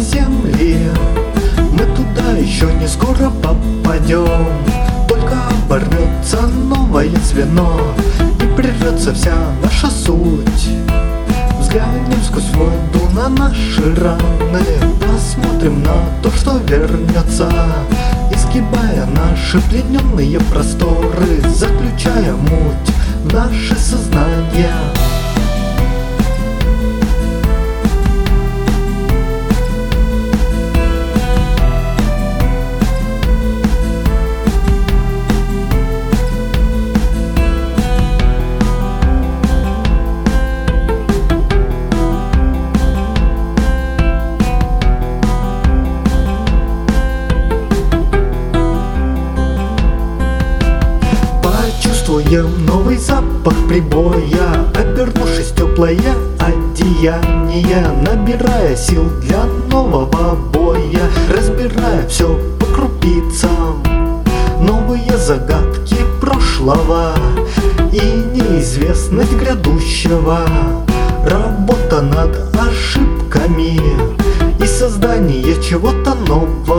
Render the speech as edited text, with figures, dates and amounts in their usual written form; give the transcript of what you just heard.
земли. Мы туда еще не скоро попадем, только оборвется новое звено, и прервется вся наша суть. Взглянем сквозь воду на наши раны, посмотрим на то, что вернется, изгибая наши плененные просторы, заключая муть в наше сознание. Чувствуем новый запах прибоя, обернувшись в теплое одеяние, набирая сил для нового боя, разбирая все по крупицам. Новые загадки прошлого и неизвестность грядущего, работа над ошибками и создание чего-то нового.